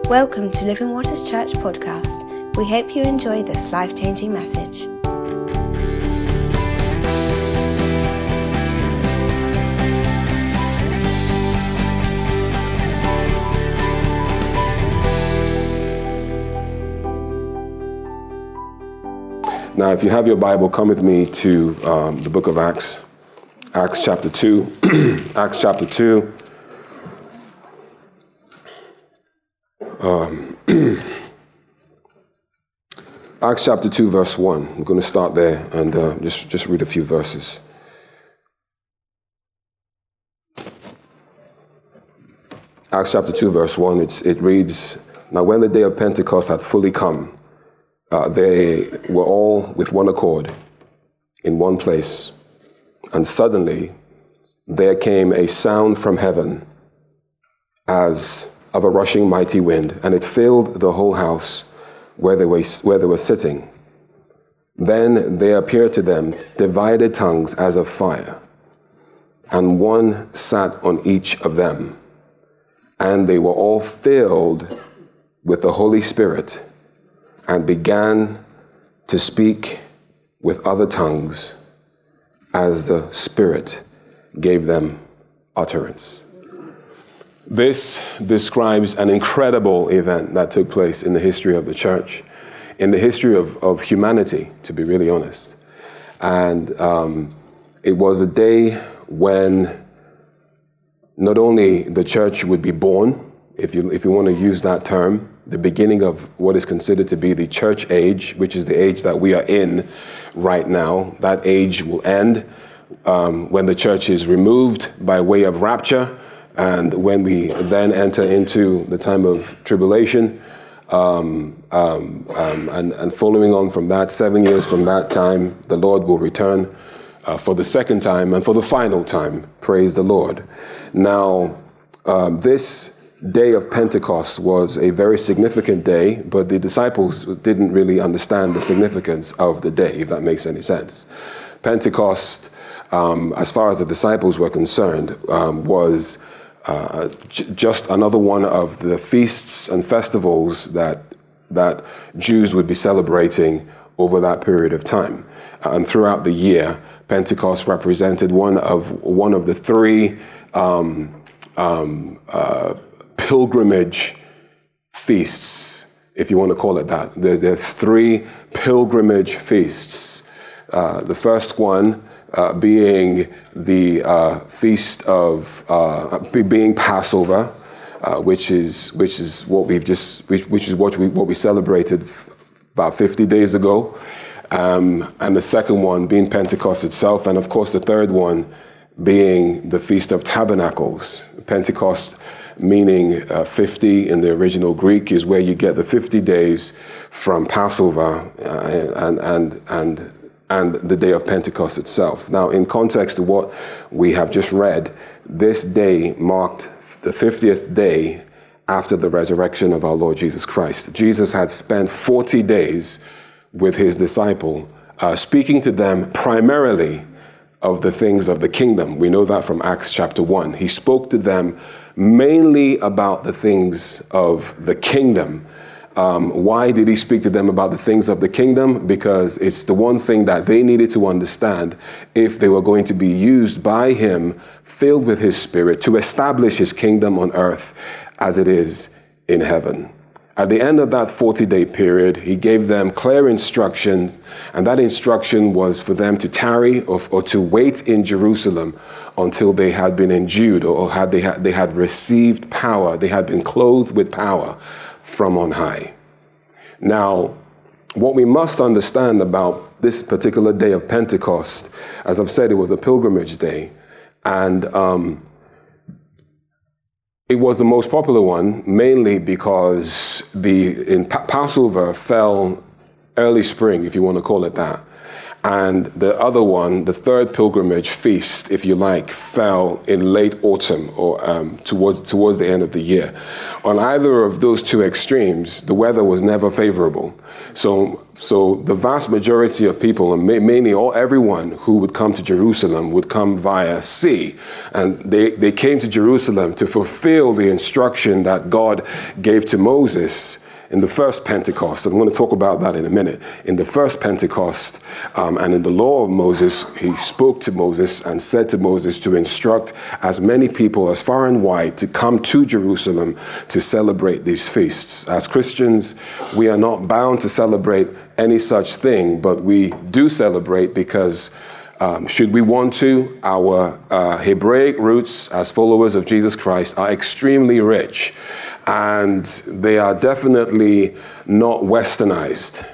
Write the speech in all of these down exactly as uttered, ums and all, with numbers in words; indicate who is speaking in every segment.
Speaker 1: Welcome to Living Waters Church podcast. We hope you enjoy this life-changing message.
Speaker 2: Now, if you have your Bible, come with me to um, the book of Acts, Acts chapter two, Acts chapter two. Um, Acts chapter two, verse one. I'm going to start there and uh, just, just read a few verses. Acts chapter two, verse one, it's, it reads, "Now when the day of Pentecost had fully come, uh, they were all with one accord in one place. And suddenly there came a sound from heaven as of a rushing mighty wind, and it filled the whole house where they were, where they were sitting. Then there appeared to them divided tongues as of fire, and one sat on each of them. And they were all filled with the Holy Spirit and began to speak with other tongues as the Spirit gave them utterance." This describes an incredible event that took place in the history of the church, in the history of, of humanity, to be really honest. And um, it was a day when not only the church would be born, if you if you want to use that term, the beginning of what is considered to be the church age, which is the age that we are in right now. That age will end um, when the church is removed by way of rapture, and when we then enter into the time of tribulation, um, um, um, and, and following on from that, seven years from that time, the Lord will return uh, for the second time and for the final time. Praise the Lord. Now, um, this day of Pentecost was a very significant day, but the disciples didn't really understand the significance of the day, if that makes any sense. Pentecost, um, as far as the disciples were concerned, um, was Uh, j- just another one of the feasts and festivals that that Jews would be celebrating over that period of time. Uh, and throughout the year, Pentecost represented one of one of the three um, um, uh, pilgrimage feasts, if you want to call it that. There, there's three pilgrimage feasts. Uh, the first one Uh, being the uh, feast of uh, being Passover, uh, which is which is what we've just which, which is what we what we celebrated f- about fifty days ago, um, and the second one being Pentecost itself, and of course the third one being the Feast of Tabernacles. Pentecost, meaning uh, fifty in the original Greek, is where you get the fifty days from Passover uh, and and and. and the day of Pentecost itself. Now, in context to what we have just read, this day marked the fiftieth day after the resurrection of our Lord Jesus Christ. Jesus had spent forty days with his disciple, uh, speaking to them primarily of the things of the kingdom. We know that from Acts chapter one. He spoke to them mainly about the things of the kingdom. Um, why did he speak to them about the things of the kingdom? Because it's the one thing that they needed to understand if they were going to be used by him, filled with his Spirit, to establish his kingdom on earth as it is in heaven. At the end of that forty-day period, he gave them clear instruction, and that instruction was for them to tarry or, or to wait in Jerusalem until they had been endued, or had they had, they had received power, they had been clothed with power from on high. Now, what we must understand about this particular day of Pentecost, as I've said, it was a pilgrimage day, and um, it was the most popular one, mainly because the in pa- Passover fell early spring, if you want to call it that, And the other one, the third pilgrimage feast, if you like, fell in late autumn or um, towards towards the end of the year. On either of those two extremes, the weather was never favorable. So, so the vast majority of people, and mainly all everyone who would come to Jerusalem would come via sea. And they, they came to Jerusalem to fulfill the instruction that God gave to Moses in the first Pentecost. I'm going to talk about that in a minute. In the first Pentecost, um, and in the law of Moses, he spoke to Moses and said to Moses to instruct as many people as far and wide to come to Jerusalem to celebrate these feasts. As Christians, we are not bound to celebrate any such thing, but we do celebrate because Um, should we want to, our uh, Hebraic roots as followers of Jesus Christ are extremely rich, and they are definitely not westernized.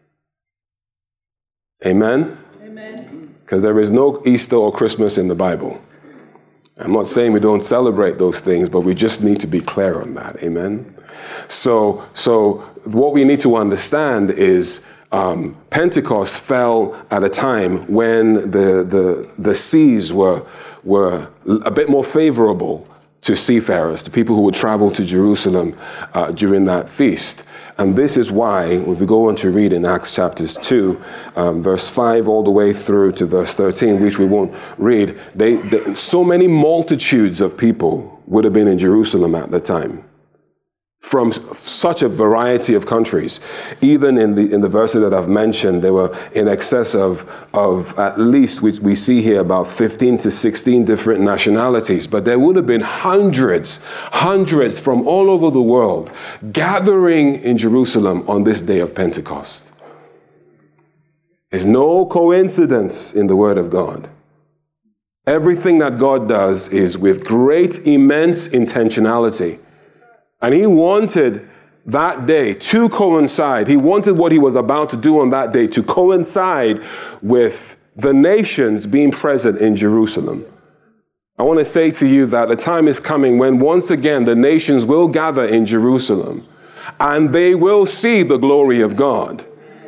Speaker 2: Amen? Amen. Because there is no Easter or Christmas in the Bible. I'm not saying we don't celebrate those things, but we just need to be clear on that. Amen? So, so what we need to understand is Um, Pentecost fell at a time when the, the, the seas were, were a bit more favorable to seafarers, to people who would travel to Jerusalem uh, during that feast. And this is why, if we go on to read in Acts chapters two, um, verse five all the way through to verse thirteen, which we won't read, they, they, so many multitudes of people would have been in Jerusalem at the time, from such a variety of countries. Even in the in the verses that I've mentioned, there were in excess of, of at least, we, we see here about fifteen to sixteen different nationalities, but there would have been hundreds, hundreds from all over the world gathering in Jerusalem on this day of Pentecost. There's no coincidence in the Word of God. Everything that God does is with great, immense intentionality. And he wanted that day to coincide. He wanted what he was about to do on that day to coincide with the nations being present in Jerusalem. I want to say to you that the time is coming when once again the nations will gather in Jerusalem and they will see the glory of God.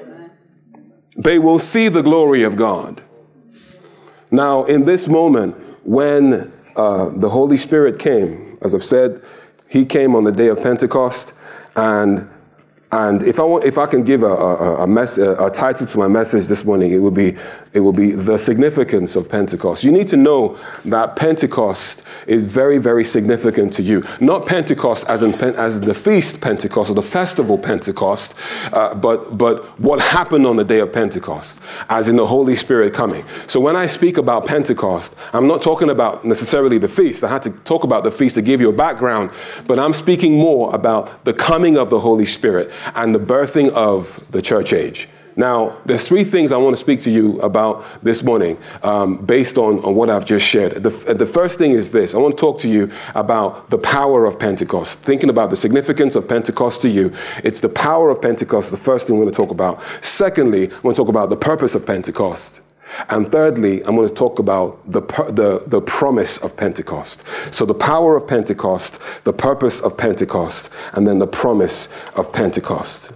Speaker 2: They will see the glory of God. Now, in this moment, when uh, the Holy Spirit came, as I've said, he came on the day of Pentecost, and and if I want, if I can give a a, a, mess, a a title to my message this morning, it would be it will be the significance of Pentecost. You need to know that Pentecost is very, very significant to you. Not Pentecost as in as the feast Pentecost or the festival Pentecost, uh, but but what happened on the day of Pentecost, as in the Holy Spirit coming. So when I speak about Pentecost, I'm not talking about necessarily the feast. I had to talk about the feast to give you a background, but I'm speaking more about the coming of the Holy Spirit and the birthing of the church age. Now, there's three things I want to speak to you about this morning um, based on, on what I've just shared. The, the first thing is this. I want to talk to you about the power of Pentecost. Thinking about the significance of Pentecost to you, it's the power of Pentecost, the first thing we're going to talk about. Secondly, I want to talk about the purpose of Pentecost. And thirdly, I'm going to talk about the, the, the promise of Pentecost. So the power of Pentecost, the purpose of Pentecost, and then the promise of Pentecost.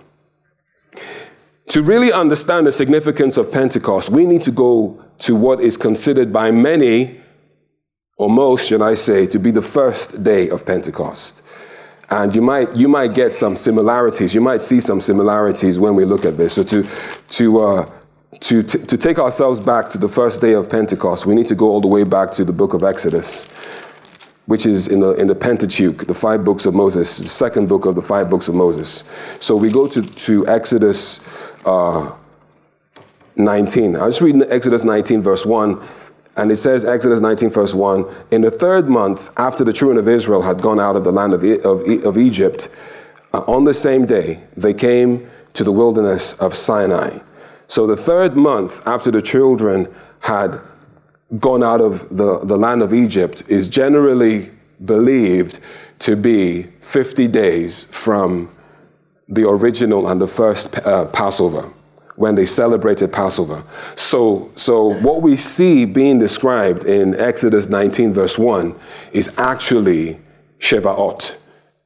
Speaker 2: To really understand the significance of Pentecost, we need to go to what is considered by many, or most, should I say, to be the first day of Pentecost. And you might you might get some similarities. You might see some similarities when we look at this. So to to uh, to t- to take ourselves back to the first day of Pentecost, we need to go all the way back to the book of Exodus, which is in the in the Pentateuch, the five books of Moses, the second book of the five books of Moses. So we go to to Exodus uh, nineteen. I'll just read Exodus nineteen, verse one. And it says, Exodus nineteen, verse one, in the third month after the children of Israel had gone out of the land of, e- of, e- of Egypt, uh, on the same day, they came to the wilderness of Sinai. So the third month after the children had gone out of the, the land of Egypt is generally believed to be fifty days from the original and the first uh, Passover, when they celebrated Passover. So, so what we see being described in Exodus nineteen, verse one, is actually Shevaot.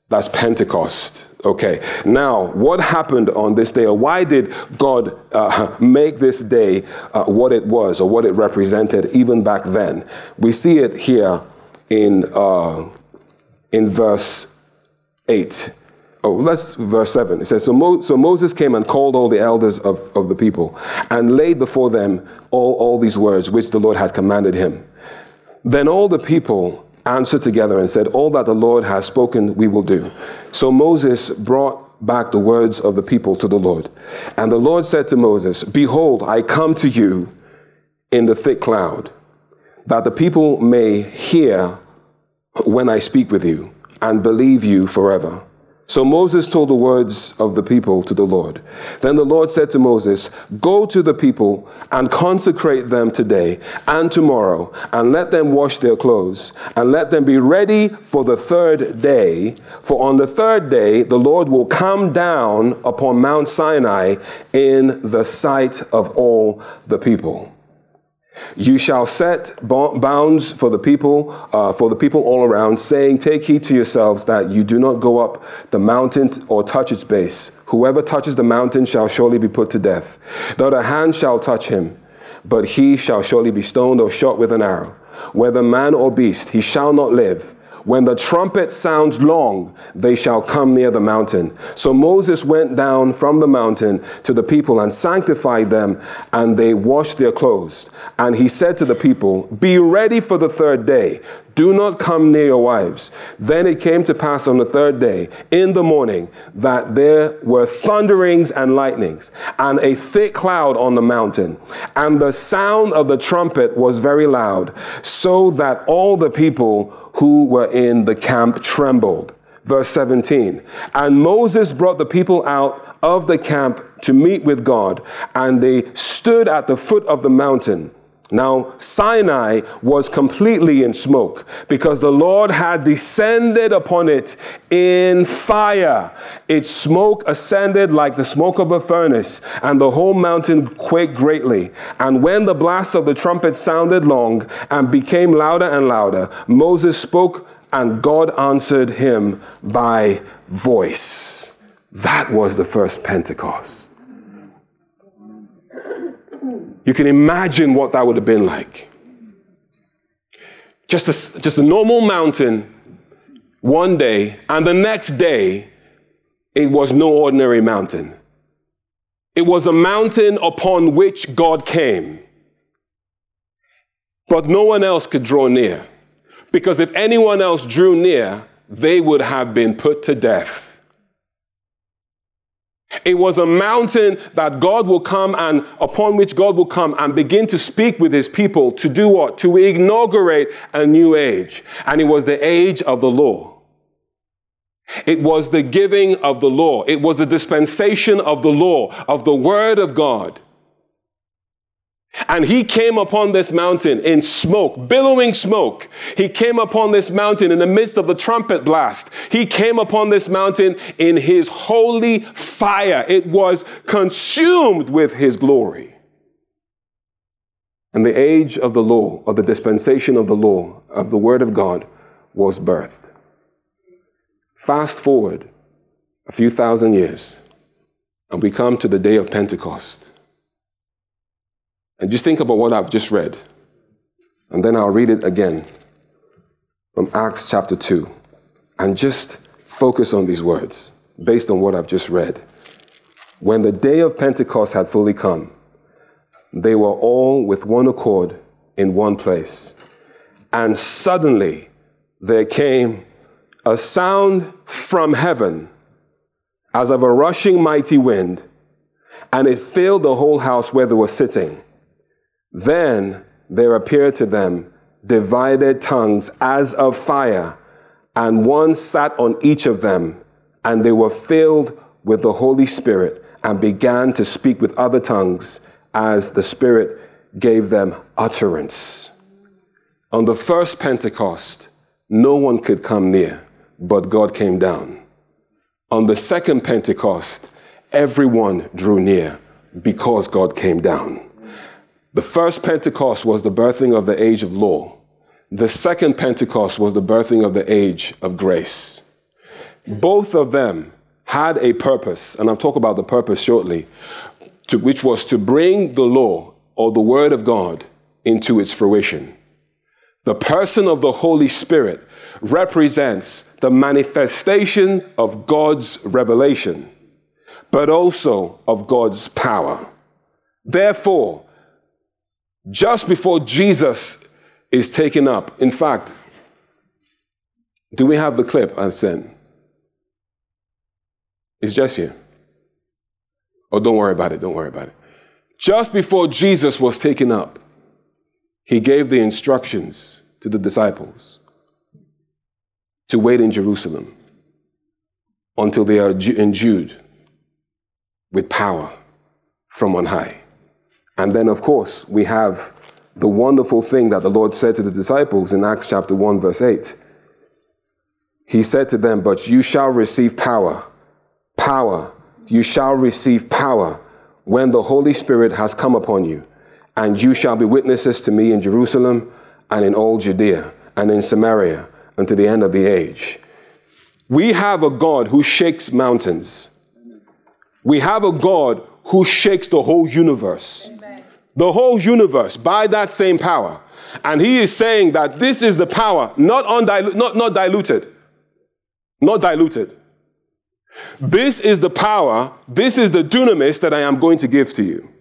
Speaker 2: That's Pentecost. Okay, now what happened on this day, or why did God uh, make this day uh, what it was, or what it represented even back then? We see it here in uh, in verse eight. Oh, let's verse seven. It says, so, Mo- so Moses came and called all the elders of, of the people and laid before them all, all these words which the Lord had commanded him. Then all the people answered together and said, all that the Lord has spoken we will do. So Moses brought back the words of the people to the Lord. And the Lord said to Moses, behold, I come to you in the thick cloud, that the people may hear when I speak with you and believe you forever. So Moses told the words of the people to the Lord. Then the Lord said to Moses, go to the people and consecrate them today and tomorrow, and let them wash their clothes, and let them be ready for the third day. For on the third day, the Lord will come down upon Mount Sinai in the sight of all the people. You shall set bounds for the people, uh, for the people all around, saying, take heed to yourselves that you do not go up the mountain or touch its base. Whoever touches the mountain shall surely be put to death. Not a hand shall touch him, but he shall surely be stoned or shot with an arrow. Whether man or beast, he shall not live. When the trumpet sounds long, they shall come near the mountain. So Moses went down from the mountain to the people and sanctified them, and they washed their clothes. And he said to the people, be ready for the third day. Do not come near your wives. Then it came to pass on the third day, in the morning, that there were thunderings and lightnings, and a thick cloud on the mountain. And the sound of the trumpet was very loud, so that all the people who were in the camp trembled. Verse seventeen, and Moses brought the people out of the camp to meet with God, and they stood at the foot of the mountain. Now, Sinai was completely in smoke, because the Lord had descended upon it in fire. Its smoke ascended like the smoke of a furnace, and the whole mountain quaked greatly. And when the blast of the trumpet sounded long and became louder and louder, Moses spoke, and God answered him by voice. That was the first Pentecost. You can imagine what that would have been like. Just a, just a normal mountain one day, and the next day, it was no ordinary mountain. It was a mountain upon which God came. But no one else could draw near, because if anyone else drew near, they would have been put to death. It was a mountain that God will come and upon which God will come and begin to speak with his people to do what? To inaugurate a new age. And it was the age of the law. It was the giving of the law. It was the dispensation of the law, of the word of God. And he came upon this mountain in smoke, billowing smoke. He came upon this mountain in the midst of the trumpet blast. He came upon this mountain in his holy fire. It was consumed with his glory. And the age of the law, of the dispensation of the law, of the word of God, was birthed. Fast forward a few thousand years, and we come to the day of Pentecost. And just think about what I've just read. And then I'll read it again from Acts chapter two. And just focus on these words based on what I've just read. When the day of Pentecost had fully come, they were all with one accord in one place. And suddenly there came a sound from heaven as of a rushing mighty wind, and it filled the whole house where they were sitting. Then there appeared to them divided tongues as of fire, and one sat on each of them, and they were filled with the Holy Spirit and began to speak with other tongues as the Spirit gave them utterance. On the first Pentecost, no one could come near, but God came down. On the second Pentecost, everyone drew near because God came down. The first Pentecost was the birthing of the age of law. The second Pentecost was the birthing of the age of grace. both of them had a purpose, and I'll talk about the purpose shortly, to, which was to bring the law or the word of God into its fruition. The person of the Holy Spirit represents the manifestation of God's revelation, but also of God's power. Therefore, just before Jesus is taken up, in fact, do we have the clip I sent? It's just here. Oh, don't worry about it. Don't worry about it. Just before Jesus was taken up, he gave the instructions to the disciples to wait in Jerusalem until they are endued with power from on high. And then, of course, we have the wonderful thing that the Lord said to the disciples in Acts chapter one, verse eight. He said to them, "But you shall receive power, power, you shall receive power when the Holy Spirit has come upon you, and you shall be witnesses to me in Jerusalem and in all Judea and in Samaria and to the end of the age." We have a God who shakes mountains. We have a God who shakes the whole universe. Amen. The whole universe by that same power. And he is saying that this is the power, not, undilu- not, not diluted. Not diluted. This is the power, this is the dunamis that I am going to give to you.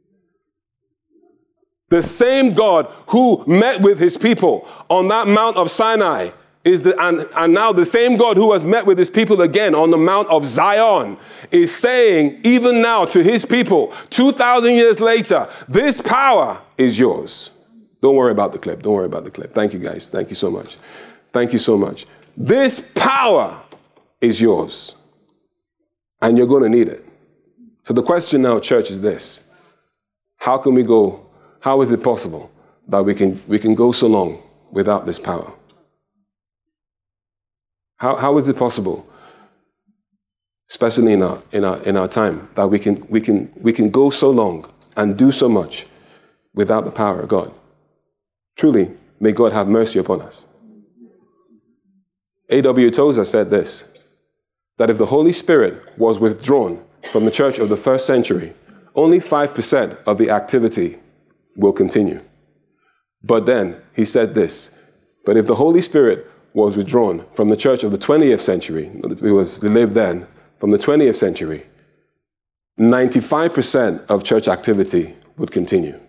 Speaker 2: The same God who met with his people on that Mount of Sinai is the, and, and now the same God who has met with his people again on the Mount of Zion is saying, even now to his people, two thousand years later, this power is yours. Don't worry about the clip. Don't worry about the clip. Thank you, guys. Thank you so much. Thank you so much. This power is yours. And you're going to need it. So the question now, church, is this. How can we go, how is it possible that we can we can go so long without this power? How how is it possible, especially in our in our in our time, that we can we can we can go so long and do so much without the power of God? Truly, may God have mercy upon us. A W Tozer said this, that if the Holy Spirit was withdrawn from the church of the first century, only five percent of the activity will continue. But then he said this, but if the Holy Spirit was withdrawn from the church of the twentieth century, it was lived then, from the twentieth century, ninety-five percent of church activity would continue.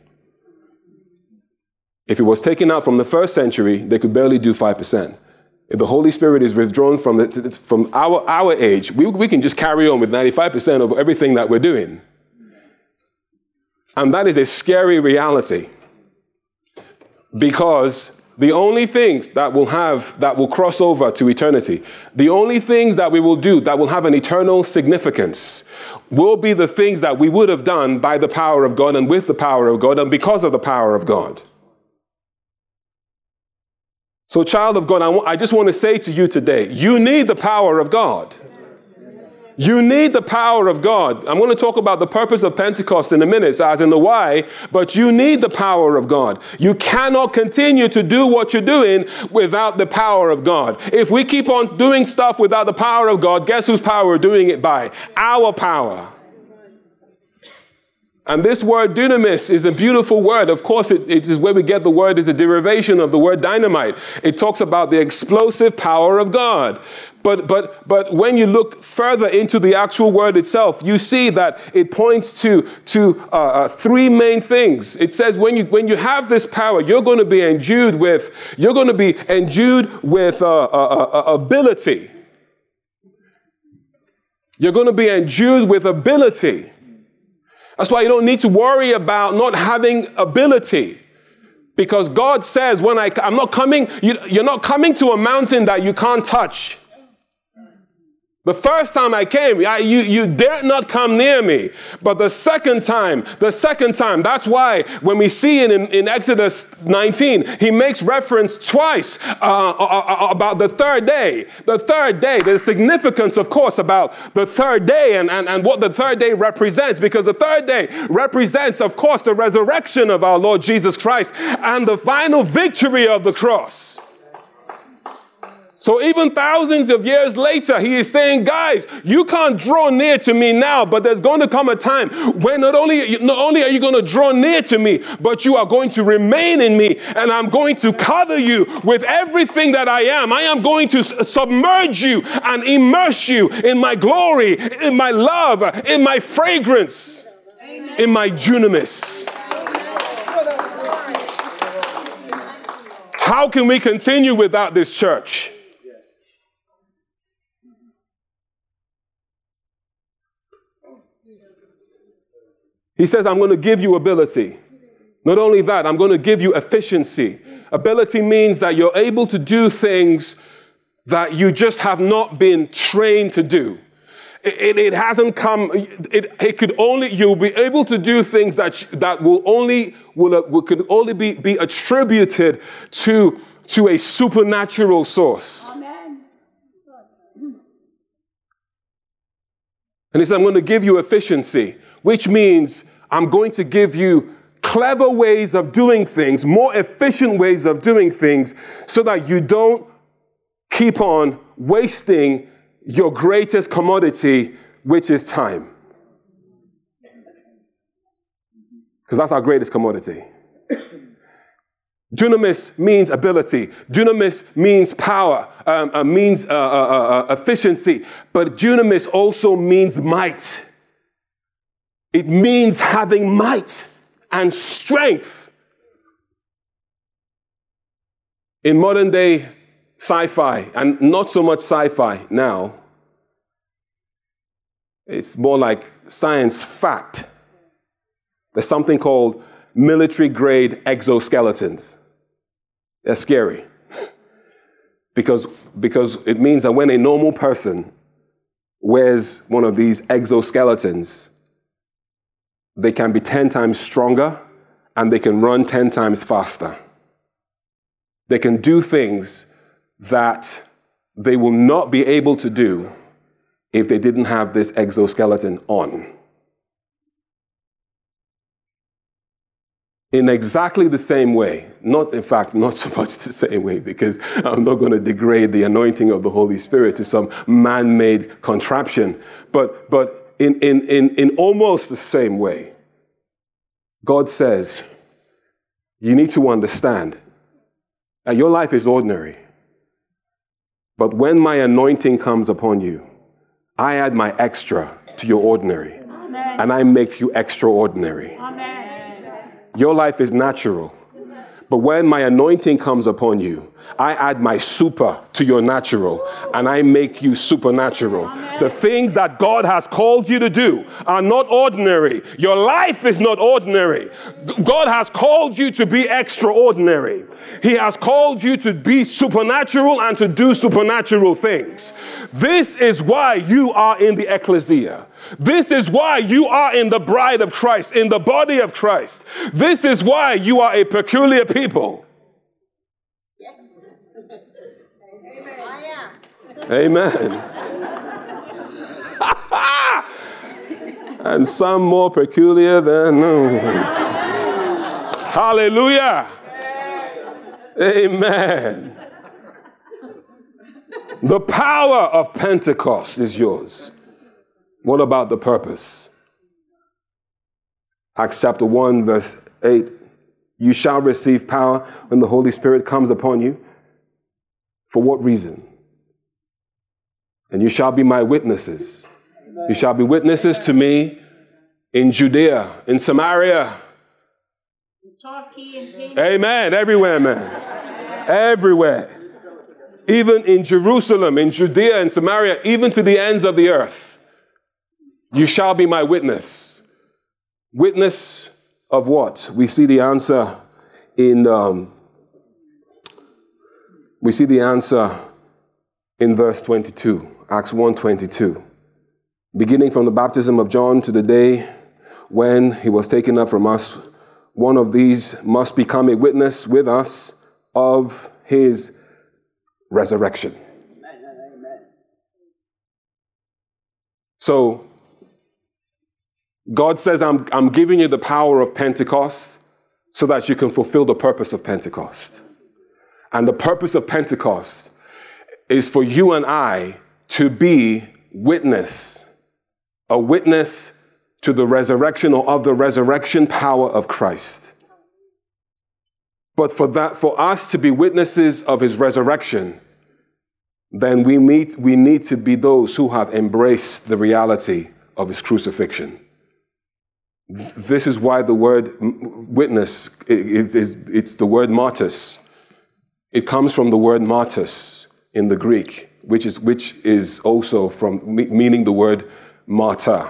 Speaker 2: If it was taken out from the first century, they could barely do five percent. If the Holy Spirit is withdrawn from the, from our, our age, we, we can just carry on with ninety-five percent of everything that we're doing. And that is a scary reality. Because the only things that will have, that will cross over to eternity, the only things that we will do that will have an eternal significance will be the things that we would have done by the power of God and with the power of God and because of the power of God. So, child of God, I, w- I just want to say to you today, you need the power of God. You need the power of God. I'm going to talk about the purpose of Pentecost in a minute, as in the why, but you need the power of God. You cannot continue to do what you're doing without the power of God. If we keep on doing stuff without the power of God, guess whose power we're doing it by? Our power. And this word dunamis is a beautiful word. Of course, it, it is where we get the word, is a derivation of the word dynamite. It talks about the explosive power of God. But but but when you look further into the actual word itself, you see that it points to to uh, uh, three main things. It says when you when you have this power, you're going to be endued with you're going to be endued with uh, uh, uh, ability. You're going to be endued with ability. That's why you don't need to worry about not having ability. Because God says, when I, I'm not coming, you, you're not coming to a mountain that you can't touch. The first time I came, I, you, you dared not come near me. But the second time, the second time, that's why when we see it in, in Exodus nineteen, he makes reference twice uh, uh, about the third day. The third day, there's significance, of course, about the third day and, and, and what the third day represents. Because the third day represents, of course, the resurrection of our Lord Jesus Christ and the final victory of the cross. So even thousands of years later, he is saying, guys, you can't draw near to me now, but there's going to come a time when not only, not only are you going to draw near to me, but you are going to remain in me, and I'm going to cover you with everything that I am. I am going to submerge you and immerse you in my glory, in my love, in my fragrance, in my dunamis. How can we continue without this church? He says, I'm going to give you ability. Not only that, I'm going to give you efficiency. Ability means that you're able to do things that you just have not been trained to do. It, it, it hasn't come, it, it could only, you'll be able to do things that, that will only, will, will could only be, be attributed to, to a supernatural source. Amen. And he said, I'm going to give you efficiency, which means I'm going to give you clever ways of doing things, more efficient ways of doing things, so that you don't keep on wasting your greatest commodity, which is time. Because that's our greatest commodity. Dunamis means ability. Dunamis means power, um, uh, means uh, uh, uh, efficiency. But dunamis also means might. It means having might and strength. In modern day sci-fi, and not so much sci-fi now, it's more like science fact. There's something called military-grade exoskeletons. They're scary. because, because it means that when a normal person wears one of these exoskeletons, they can be ten times stronger, and they can run ten times faster. They can do things that they will not be able to do if they didn't have this exoskeleton on. In exactly the same way, not in fact, not so much the same way, because I'm not going to degrade the anointing of the Holy Spirit to some man-made contraption, but, but In, in, in, in almost the same way, God says, you need to understand that your life is ordinary. But when my anointing comes upon you, I add my extra to your ordinary. Amen. And I make you extraordinary. Amen. Your life is natural. But when my anointing comes upon you, I add my super to your natural, and I make you supernatural. Amen. The things that God has called you to do are not ordinary. Your life is not ordinary. God has called you to be extraordinary. He has called you to be supernatural and to do supernatural things. This is why you are in the ecclesia. This is why you are in the bride of Christ, in the body of Christ. This is why you are a peculiar people. Amen. And some more peculiar than... No. Hallelujah. Amen. The power of Pentecost is yours. What about the purpose? Acts chapter one, verse eight. You shall receive power when the Holy Spirit comes upon you. For what reason? And you shall be my witnesses. You shall be witnesses to me in Judea, in Samaria. Amen. Everywhere, man. Everywhere. Even in Jerusalem, in Judea, in Samaria, even to the ends of the earth. You shall be my witness. Witness of what? We see the answer in, um, we see the answer in verse twenty-two. Acts one twenty-two, beginning from the baptism of John to the day when he was taken up from us, one of these must become a witness with us of his resurrection. Amen. So, God says, I'm, I'm giving you the power of Pentecost so that you can fulfill the purpose of Pentecost. And the purpose of Pentecost is for you and I to be witness, a witness to the resurrection or of the resurrection power of Christ. But for that, for us to be witnesses of his resurrection, then we meet, we need to be those who have embraced the reality of his crucifixion. This is why the word witness is, is it's the word martyrs. It comes from the word martyrs in the Greek, which is which is also from meaning the word martyr.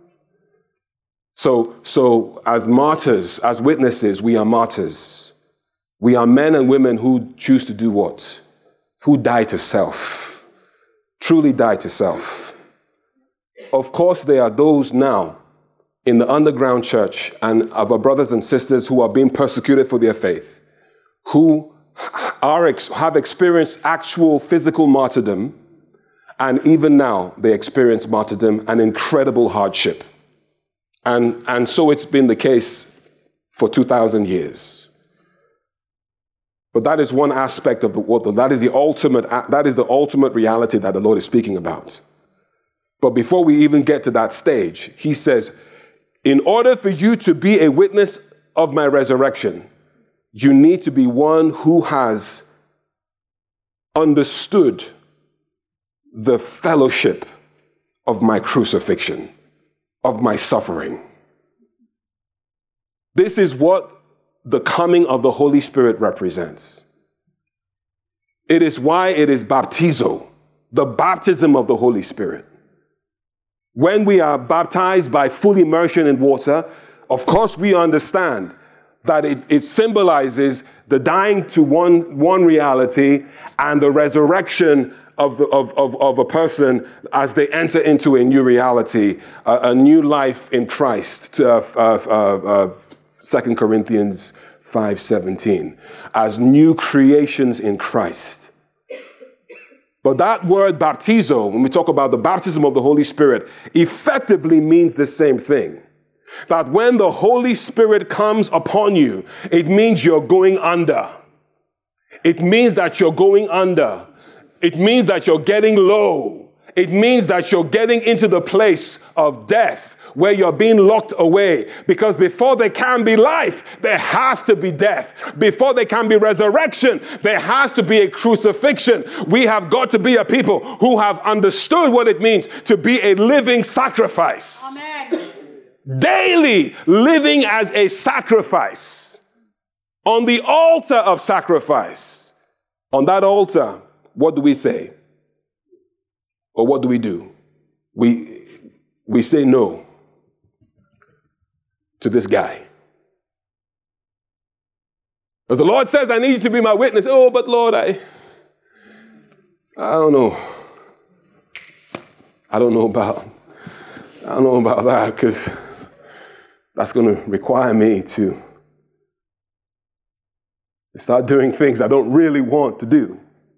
Speaker 2: So, so as martyrs, as witnesses, we are martyrs. We are men and women who choose to do what? Who die to self. Truly die to self. Of course, there are those now in the underground church and of our brothers and sisters who are being persecuted for their faith, who are have experienced actual physical martyrdom, and even now they experience martyrdom and incredible hardship. And, and so it's been the case for two thousand years. But that is one aspect of the what that is the ultimate that is the ultimate reality that the Lord is speaking about. But before we even get to that stage, he says, in order for you to be a witness of my resurrection, you need to be one who has understood the fellowship of my crucifixion, of my suffering. This is what the coming of the Holy Spirit represents. It is why it is baptizo, the baptism of the Holy Spirit. When we are baptized by full immersion in water, of course we understand that it, it symbolizes the dying to one, one reality and the resurrection of, the, of, of, of a person as they enter into a new reality, a, a new life in Christ. Uh, uh, uh, uh, Second Corinthians five seventeen, as new creations in Christ. But that word baptizo, when we talk about the baptism of the Holy Spirit, effectively means the same thing. That when the Holy Spirit comes upon you, it means you're going under. It means that you're going under. It means that you're getting low. It means that you're getting into the place of death, where you're being locked away. Because before there can be life, there has to be death. Before there can be resurrection, there has to be a crucifixion. We have got to be a people who have understood what it means to be a living sacrifice.
Speaker 3: Amen.
Speaker 2: Daily living as a sacrifice. On the altar of sacrifice. On that altar, what do we say? Or what do we do? We, we say no to this guy. But the Lord says, I need you to be my witness. Oh, but Lord, I, I don't know. I don't know about, I don't know about that, because that's going to require me to start doing things I don't really want to do.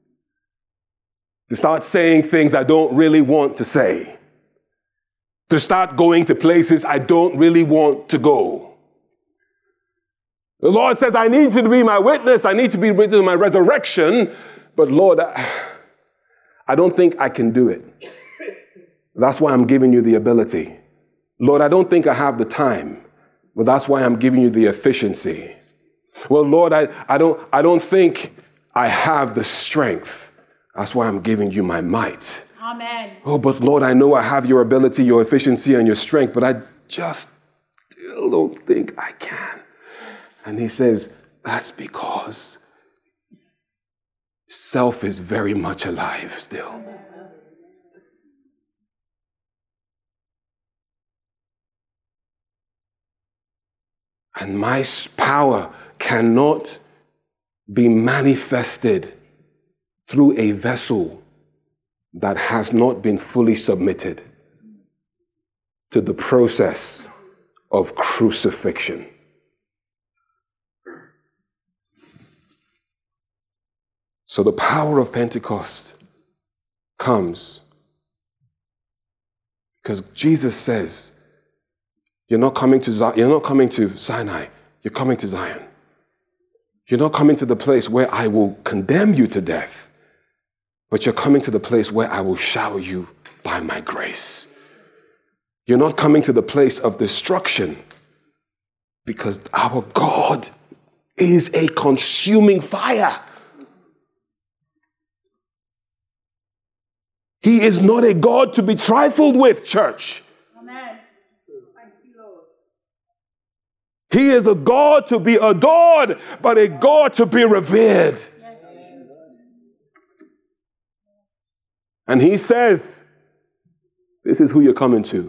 Speaker 2: To start saying things I don't really want to say. To start going to places I don't really want to go. The Lord says, I need you to be my witness. I need to be witness of my resurrection. But Lord, I, I don't think I can do it. That's why I'm giving you the ability. Lord, I don't think I have the time. But that's why I'm giving you the efficiency. Well, Lord, I, I don't, I don't think I have the strength. That's why I'm giving you my might.
Speaker 3: Amen.
Speaker 2: Oh, but Lord, I know I have your ability, your efficiency, and your strength, but I just still don't think I can. And he says, that's because self is very much alive still. And my power cannot be manifested through a vessel that has not been fully submitted to the process of crucifixion. So the power of Pentecost comes because Jesus says, you're not coming to Zion, you're not coming to Sinai, you're coming to Zion. You're not coming to the place where I will condemn you to death. but you're coming to the place where I will shower you by my grace. You're not coming to the place of destruction, because our God is a consuming fire. He is not a God to be trifled with, church.
Speaker 3: Amen. Thank you, Lord.
Speaker 2: He is a God to be adored, but a God to be revered. Yes. And he says, this is who you're coming to.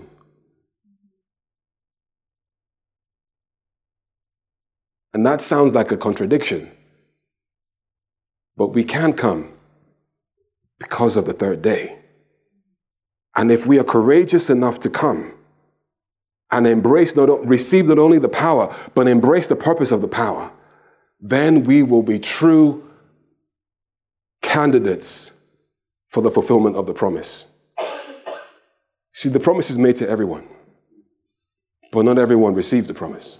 Speaker 2: And that sounds like a contradiction. But we can come because of the third day. And if we are courageous enough to come and embrace, not receive not only the power, but embrace the purpose of the power, then we will be true candidates for the fulfillment of the promise. See, the promise is made to everyone, but not everyone receives the promise.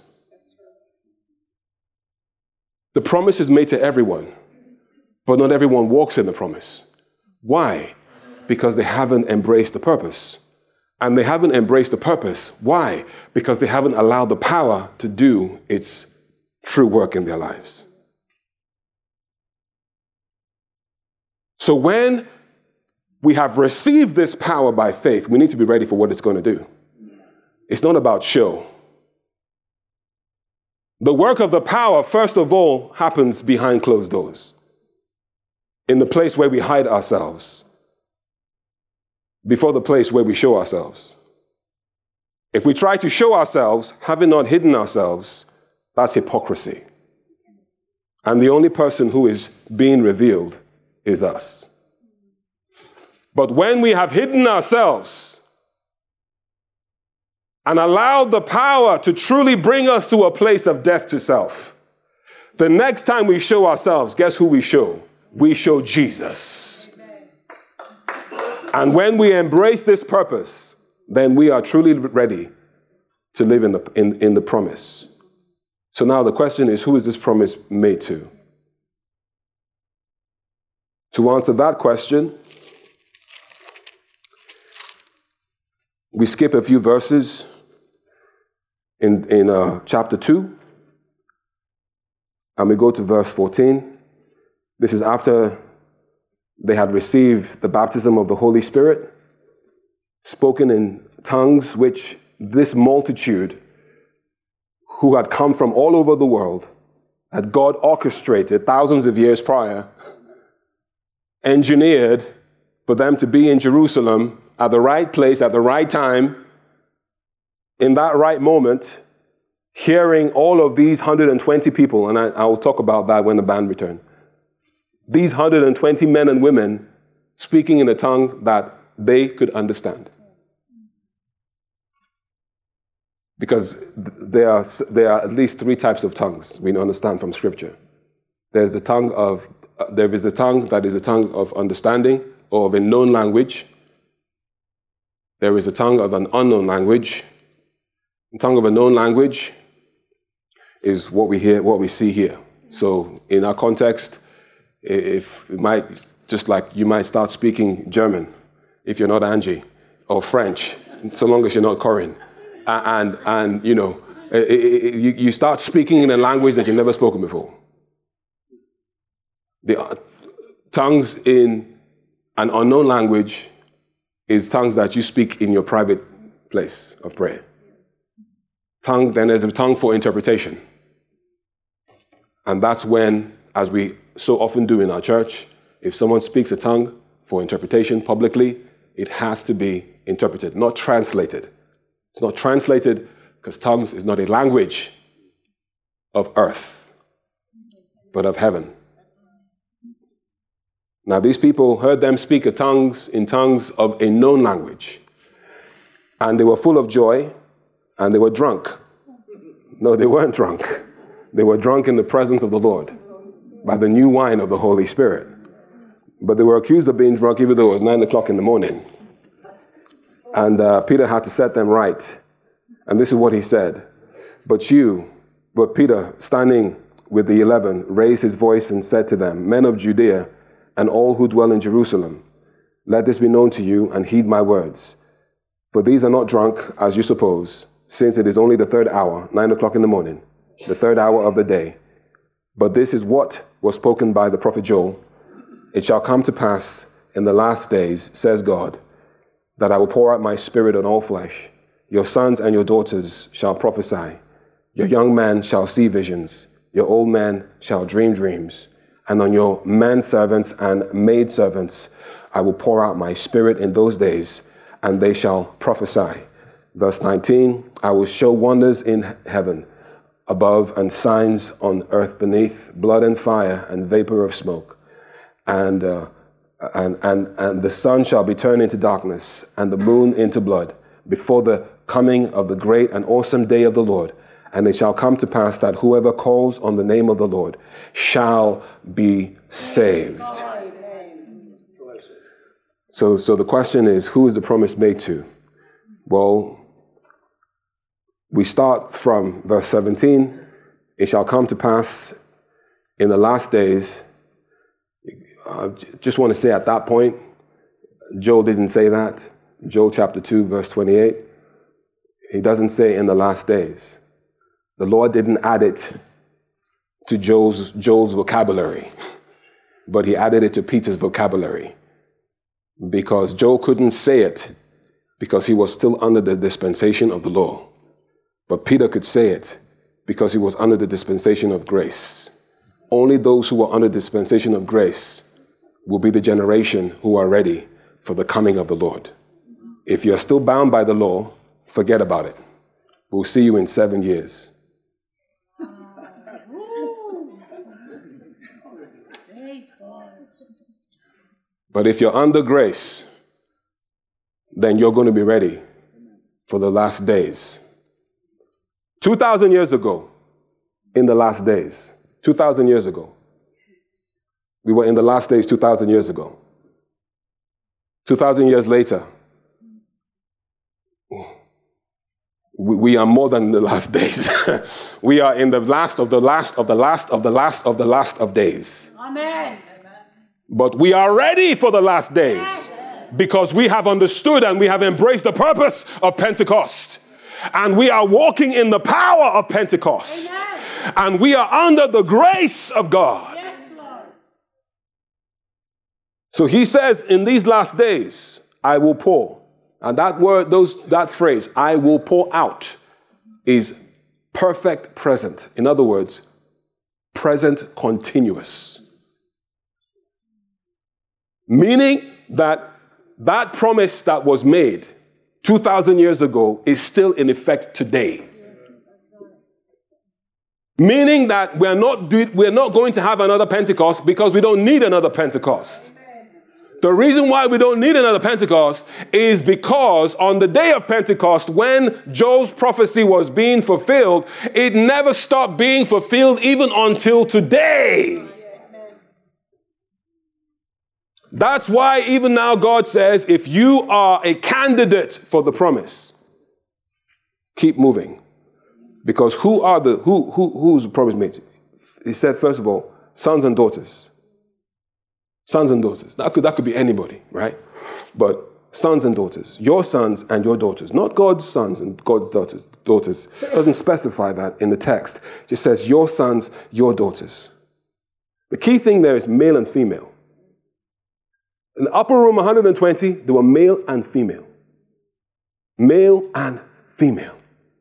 Speaker 2: The promise is made to everyone, but not everyone walks in the promise. Why? Because they haven't embraced the purpose. And they haven't embraced the purpose. Why? Because they haven't allowed the power to do its true work in their lives. So when we have received this power by faith, we need to be ready for what it's going to do. It's not about show. The work of the power, first of all, happens behind closed doors, in the place where we hide ourselves, before the place where we show ourselves. If we try to show ourselves, having not hidden ourselves, that's hypocrisy. And the only person who is being revealed is us. But when we have hidden ourselves and allowed the power to truly bring us to a place of death to self, the next time we show ourselves, guess who we show? We show Jesus. And when we embrace this purpose, then we are truly ready to live in the, in, in the promise. So now the question is, who is this promise made to? To answer that question, we skip a few verses in, in uh, chapter two, and we go to verse fourteen. This is after they had received the baptism of the Holy Spirit, spoken in tongues, which this multitude who had come from all over the world, had God orchestrated thousands of years prior, engineered for them to be in Jerusalem at the right place, at the right time, in that right moment, hearing all of these one hundred twenty people, and I, I will talk about that when the band returns. These one hundred twenty men and women speaking in a tongue that they could understand. Because there are, there are at least three types of tongues we understand from Scripture. There's a tongue of, uh, there is a tongue that is a tongue of understanding or of a known language. There is a tongue of an unknown language. The tongue of a known language is what we hear, what we see here. So in our context, if it might, just like you might start speaking German, if you're not Angie, or French, so long as you're not Corinne, and and you know, it, it, you, you start speaking in a language that you've never spoken before. The uh, tongues in an unknown language is tongues that you speak in your private place of prayer. Tongue, then there's a tongue for interpretation, and that's when, as we so often do in our church, if someone speaks a tongue for interpretation publicly, it has to be interpreted, not translated. It's not translated because tongues is not a language of earth, but of heaven. Now, these people heard them speak a tongues in tongues of a known language, and they were full of joy, and they were drunk. No, they weren't drunk. They were drunk in the presence of the Lord, by the new wine of the Holy Spirit. But they were accused of being drunk even though it was nine o'clock in the morning. And uh, Peter had to set them right. And this is what he said. But you, but Peter, standing with the eleven, raised his voice and said to them, Men of Judea, and all who dwell in Jerusalem, let this be known to you, and heed my words. For these are not drunk, as you suppose, since it is only the third hour, nine o'clock in the morning, the third hour of the day. But this is what was spoken by the prophet Joel. It shall come to pass in the last days, says God, that I will pour out my spirit on all flesh. Your sons and your daughters shall prophesy. Your young men shall see visions. Your old men shall dream dreams. And on your manservants and maidservants I will pour out my spirit in those days, and they shall prophesy. Verse nineteen, I will show wonders in heaven above and signs on earth beneath, blood and fire and vapor of smoke. And, uh, and, and, and the sun shall be turned into darkness and the moon into blood before the coming of the great and awesome day of the Lord. And it shall come to pass that whoever calls on the name of the Lord shall be saved. So, so the question is, who is the promise made to? Well, we start from verse seventeen. It shall come to pass in the last days. I just want to say at that point, Joel didn't say that. Joel chapter two, verse twenty-eight. He doesn't say in the last days. The Lord didn't add it to Joel's, Joel's vocabulary, but he added it to Peter's vocabulary, because Joel couldn't say it because he was still under the dispensation of the law. But Peter could say it because he was under the dispensation of grace. Only those who are under dispensation of grace will be the generation who are ready for the coming of the Lord. If you're still bound by the law, forget about it. We'll see you in seven years. But if you're under grace, then you're going to be ready for the last days. two thousand years ago, in the last days, two thousand years ago, we were in the last days two thousand years ago. two thousand years later, we, we are more than the last days. We are in the last of the last of the last of the last of the last of days.
Speaker 3: Amen.
Speaker 2: But we are ready for the last days because we have understood and we have embraced the purpose of Pentecost. And we are walking in the power of Pentecost. Amen. And we are under the grace of God.
Speaker 3: Yes, Lord.
Speaker 2: So he says, in these last days, I will pour. And that word, those, that phrase, I will pour out, is perfect present. In other words, present continuous. Meaning that that promise that was made two thousand years ago is still in effect today. Meaning that we're not, do, we're not going to have another Pentecost because we don't need another Pentecost. The reason why we don't need another Pentecost is because on the day of Pentecost, when Joel's prophecy was being fulfilled, it never stopped being fulfilled even until today. That's why even now God says, if you are a candidate for the promise, keep moving. Because who are the, who, who, who's the promise made? He said, first of all, sons and daughters. Sons and daughters. That could, that could be anybody, right? But sons and daughters. Your sons and your daughters. Not God's sons and God's daughters. daughters. It doesn't specify that in the text. It just says your sons, your daughters. The key thing there is male and female. In the upper room, one hundred twenty, there were male and female. Male and female.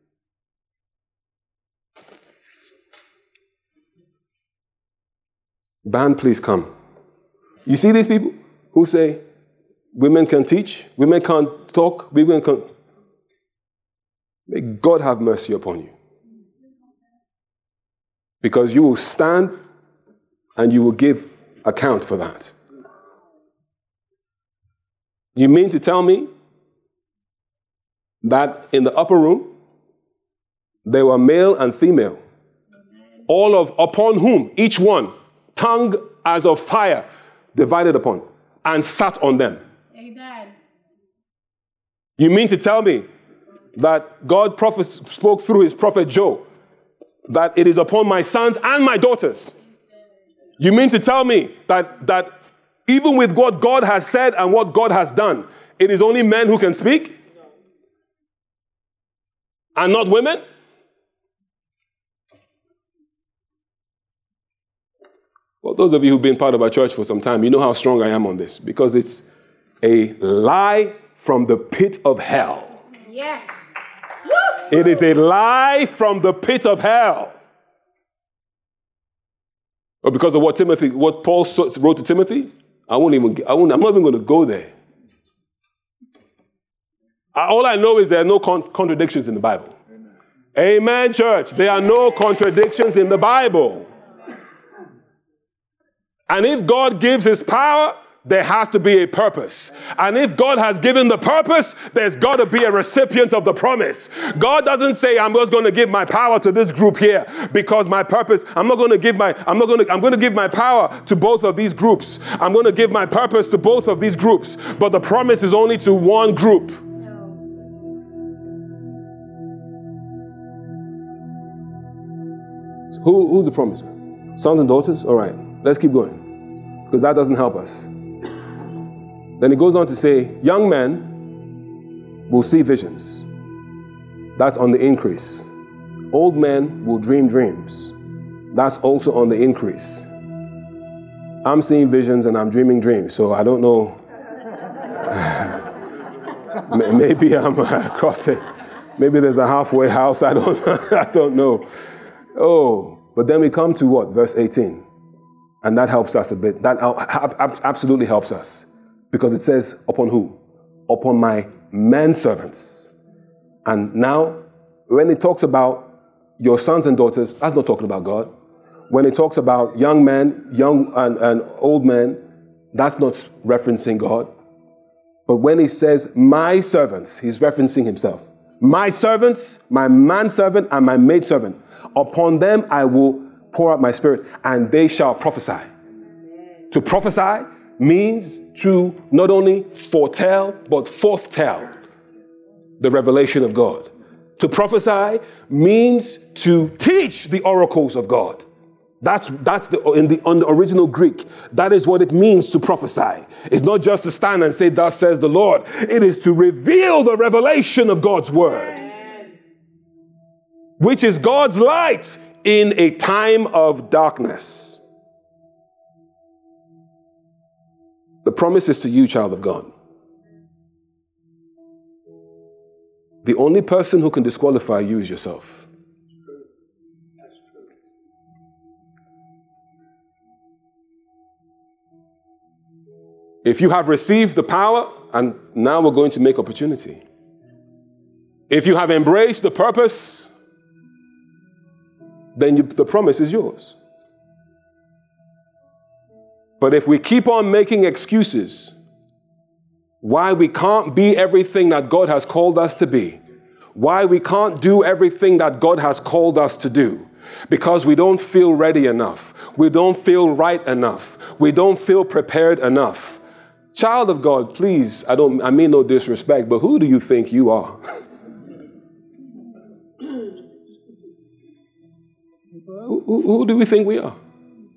Speaker 2: Band, please come. You see these people who say women can teach, women can't talk, women can't. May God have mercy upon you. Because you will stand and you will give account for that. You mean to tell me that in the upper room, there were male and female, all of upon whom, each one, tongue as of fire, divided upon, and sat on them?
Speaker 3: Amen.
Speaker 2: You mean to tell me that God prophet spoke through his prophet Joel that it is upon my sons and my daughters? You mean to tell me that that Even with what God has said and what God has done, it is only men who can speak? And not women? Well, those of you who've been part of our church for some time, you know how strong I am on this, because it's a lie from the pit of hell.
Speaker 3: Yes.
Speaker 2: It is a lie from the pit of hell. Or because of what Timothy, what Paul wrote to Timothy, I won't even. I won't, I'm not even going to go there. All I know is there are no con- contradictions in the Bible. Amen. Amen, church. There are no contradictions in the Bible. And if God gives his power, there has to be a purpose. And if God has given the purpose, there's got to be a recipient of the promise. God doesn't say, I'm just going to give my power to this group here because my purpose, I'm not going to give my, I'm not going to, I'm going to give my power to both of these groups. I'm going to give my purpose to both of these groups. But the promise is only to one group. So who, who's the promise? Sons and daughters? All right. Let's keep going, because that doesn't help us. Then it goes on to say, young men will see visions. That's on the increase. Old men will dream dreams. That's also on the increase. I'm seeing visions and I'm dreaming dreams, so I don't know. Maybe I'm crossing. Maybe there's a halfway house. I don't, I don't know. Oh, but then we come to what? Verse eighteen. And that helps us a bit. That absolutely helps us. Because it says, upon who? Upon my manservants. And now, when it talks about your sons and daughters, that's not talking about God. When it talks about young men, young and, and old men, that's not referencing God. But when he says, my servants, he's referencing himself. My servants, my manservant and my maidservant, upon them I will pour out my spirit, and they shall prophesy. Amen. To prophesy means to not only foretell, but forthtell the revelation of God. To prophesy means to teach the oracles of God. That's that's the in the on the original Greek. That is what it means to prophesy. It's not just to stand and say, "Thus says the Lord." It is to reveal the revelation of God's word, Amen. Which is God's light in a time of darkness. The promise is to you, child of God. The only person who can disqualify you is yourself. If you have received the power, and now we're going to make opportunity. If you have embraced the purpose, then you, the promise is yours. But if we keep on making excuses why we can't be everything that God has called us to be, why we can't do everything that God has called us to do, because we don't feel ready enough, we don't feel right enough, we don't feel prepared enough. Child of God, please, I don't, I mean no disrespect, but who do you think you are? Who, who, who do we think we are?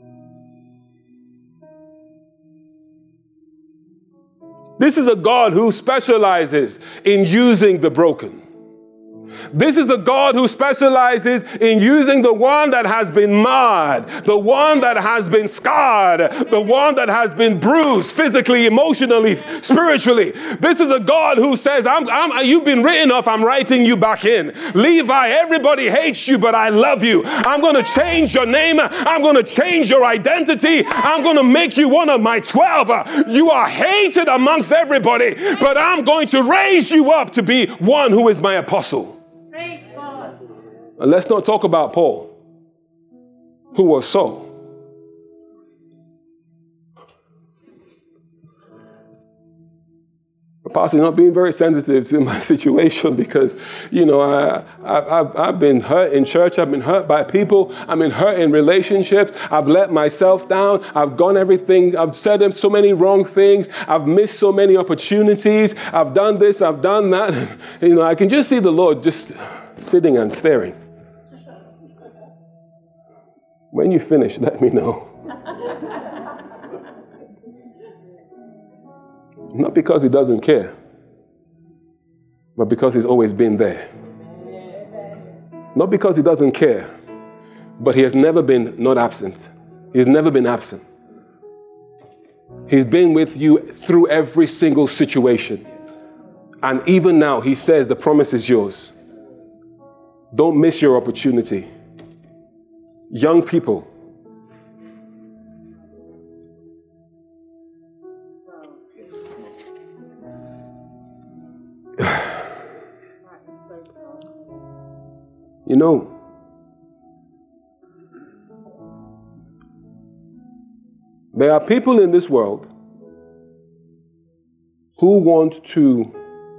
Speaker 2: This is a God who specializes in using the broken. This is a God who specializes in using the one that has been marred, the one that has been scarred, the one that has been bruised physically, emotionally, spiritually. This is a God who says, I'm, I'm, you've been written off, I'm writing you back in. Levi, everybody hates you, but I love you. I'm going to change your name. I'm going to change your identity. I'm going to make you one of my twelve. You are hated amongst everybody, but I'm going to raise you up to be one who is my apostle. And let's not talk about Paul, who was Saul. Possibly not being very sensitive to my situation because, you know, I, I, I've, I've been hurt in church. I've been hurt by people. I've been hurt in relationships. I've let myself down. I've gone everything. I've said so many wrong things. I've missed so many opportunities. I've done this. I've done that. You know, I can just see the Lord just sitting and staring. When you finish, let me know. Not because he doesn't care, but because he's always been there. Not because he doesn't care, but he has never been not absent. He's never been absent. He's been with you through every single situation. And even now, he says the promise is yours. Don't miss your opportunity. Young people, you know, there are people in this world who want to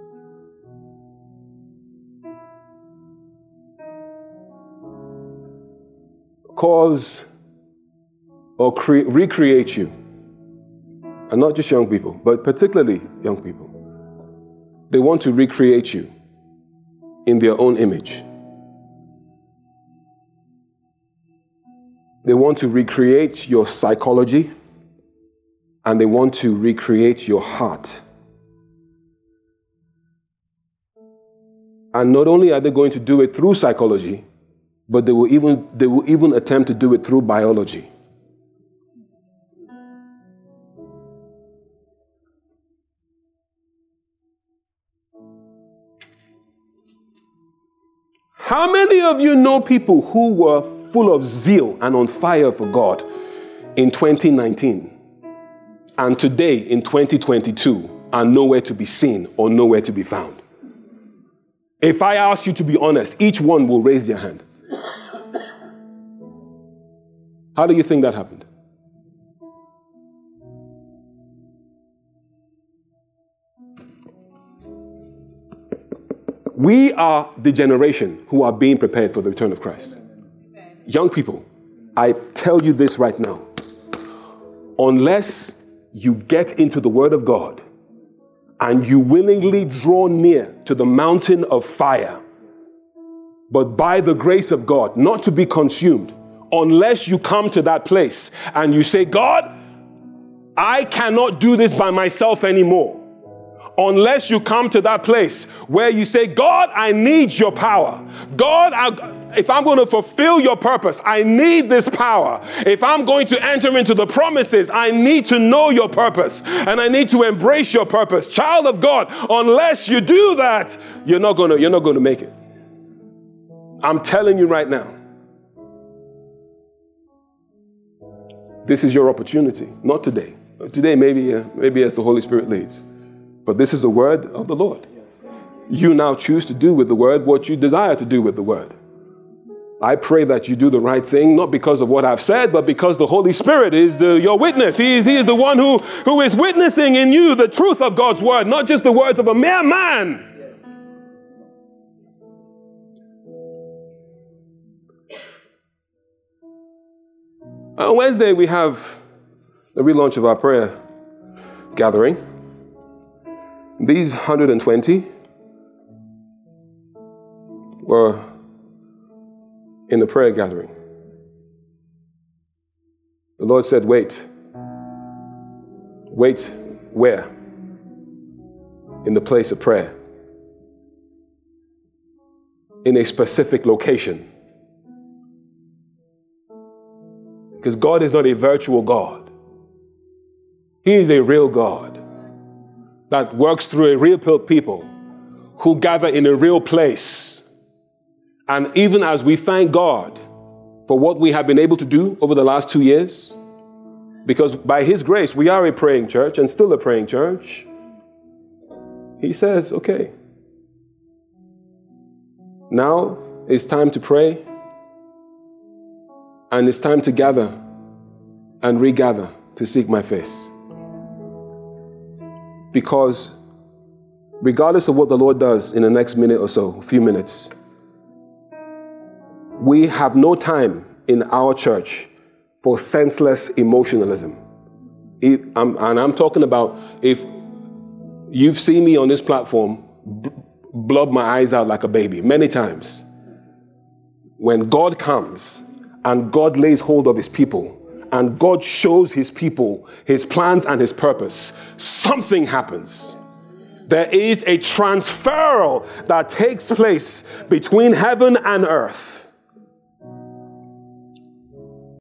Speaker 2: cause or cre- recreate you. And not just young people, but particularly young people. They want to recreate you in their own image. They want to recreate your psychology, and they want to recreate your heart. And not only are they going to do it through psychology, but they will even they will even attempt to do it through biology. How many of you know people who were full of zeal and on fire for God in twenty nineteen and today in twenty twenty-two are nowhere to be seen or nowhere to be found? If I ask you to be honest, each one will raise their hand. How do you think that happened? We are the generation who are being prepared for the return of Christ. Young people, I tell you this right now. Unless you get into the Word of God and you willingly draw near to the mountain of fire, but by the grace of God, not to be consumed, unless you come to that place and you say, God, I cannot do this by myself anymore. Unless you come to that place where you say, God, I need your power. God, I, if I'm going to fulfill your purpose, I need this power. If I'm going to enter into the promises, I need to know your purpose and I need to embrace your purpose. Child of God, unless you do that, you're not going to, you're not going to make it. I'm telling you right now. This is your opportunity, not today. Today, maybe, uh, maybe as the Holy Spirit leads. But this is the word of the Lord. You now choose to do with the word what you desire to do with the word. I pray that you do the right thing, not because of what I've said, but because the Holy Spirit is the, your witness. He is, he is the one who, who is witnessing in you the truth of God's word, not just the words of a mere man. On Wednesday, we have the relaunch of our prayer gathering. These one hundred twenty were in the prayer gathering. The Lord said, wait. Wait where? In the place of prayer. In a specific location. Because God is not a virtual God. He is a real God that works through a real people who gather in a real place. And even as we thank God for what we have been able to do over the last two years, because by His grace, we are a praying church and still a praying church, He says, okay, now it's time to pray and it's time to gather and regather to seek my face. Because regardless of what the Lord does in the next minute or so, a few minutes, we have no time in our church for senseless emotionalism. It, I'm, and I'm talking about if you've seen me on this platform b- blub my eyes out like a baby many times. When God comes and God lays hold of His people and God shows his people his plans and his purpose, something happens. There is a transferal that takes place between heaven and earth.